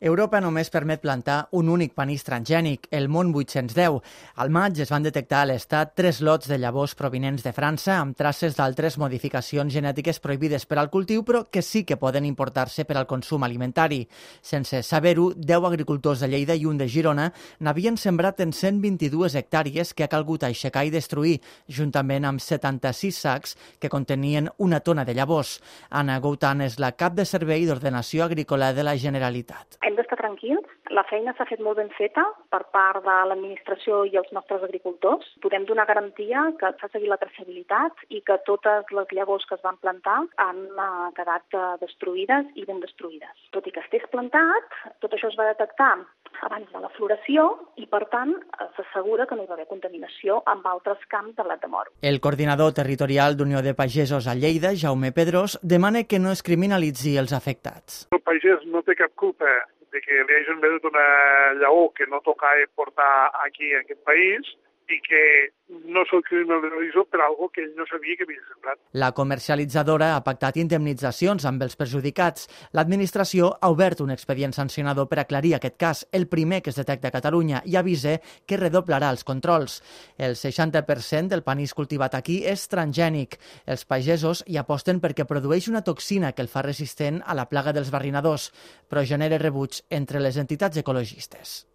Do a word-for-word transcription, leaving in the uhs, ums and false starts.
Europa només permet plantar un únic panís transgènic, el Mont vuit-cents deu. Al maig es van detectar a l'Estat tres lots de llavors provinents de França amb traces d'altres modificacions genètiques prohibides per al cultiu, però que sí que poden importar-se per al consum alimentari. Sense saber-ho, deu agricultors de Lleida i un de Girona n'havien sembrat en cent vint-i-dues hectàrees que ha calgut aixecar i destruir, juntament amb setanta-sis sacs que contenien una tona de llavors. Anna Goutan és la cap de Servei d'Ordenació Agrícola de la Generalitat. Hem d'estar tranquils. La feina s'ha fet molt ben feta per part de l'administració i els nostres agricultors. Podem donar garantia que s'ha seguit la traçabilitat i que totes les llavors que es van plantar han uh, quedat uh, destruïdes i ben destruïdes. Tot i que estés plantat, tot això es va detectar abans de la floració i, per tant, s'assegura que no hi va haver contaminació amb altres camps de blat de moro. El coordinador territorial d'Unió de Pagesos a Lleida, Jaume Pedrós, demana que no es criminalitzi els afectats. El pagès no té cap culpa de que li hagin venut una llaor que no tocava portar aquí en aquest país i que no se'l criminalitza per algo que ell no sabia que havia sembrat. La comercialitzadora ha pactat indemnitzacions amb els perjudicats. L'administració ha obert un expedient sancionador per aclarir aquest cas, el primer que es detecta a Catalunya, i avisa que redoblarà els controls. El seixanta per cent del panís cultivat aquí és transgènic. Els pagesos hi aposten perquè produeix una toxina que el fa resistent a la plaga dels barrinadors, però genera rebuig entre les entitats ecologistes.